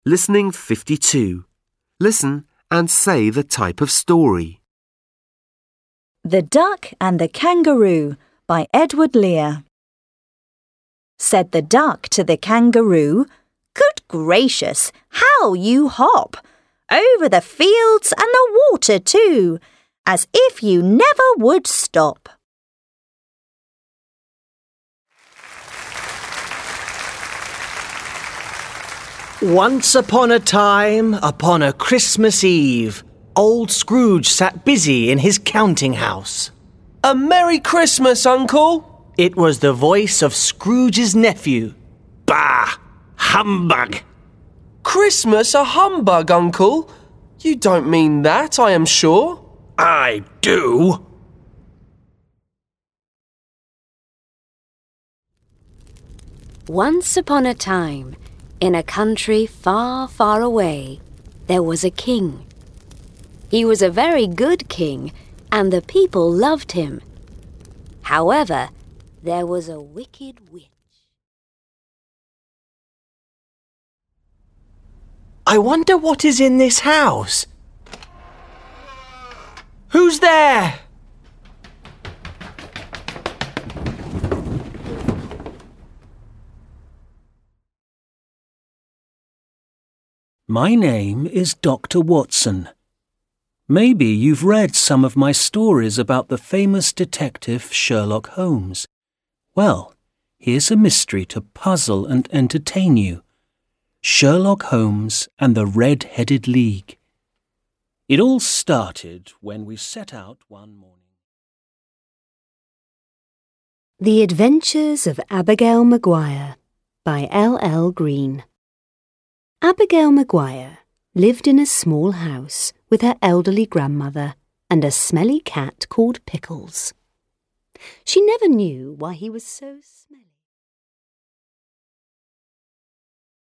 Listening 52. Listen and say the type of story. The Duck and the Kangaroo by Edward Lear. Said the duck to the kangaroo, "Good gracious, how you hop! Over the fields and the water too, as if you never would stop." Once upon a time, upon a Christmas Eve, old Scrooge sat busy in his counting house. A Merry Christmas, Uncle! It was the voice of Scrooge's nephew. Bah! Humbug! Christmas a humbug, Uncle? You don't mean that, I am sure. I do. Once upon a time, in a country far, far away, there was a king. He was a very good king, and the people loved him. However, there was a wicked witch. I wonder what is in this house. Who's there? My name is Dr. Watson. Maybe you've read some of my stories about the famous detective Sherlock Holmes. Well, here's a mystery to puzzle and entertain you. Sherlock Holmes and the Red-Headed League. It all started when we set out one morning. The Adventures of Abigail Maguire by L.L. Green. Abigail Maguire lived in a small house with her elderly grandmother and a smelly cat called Pickles. She never knew why he was so smelly.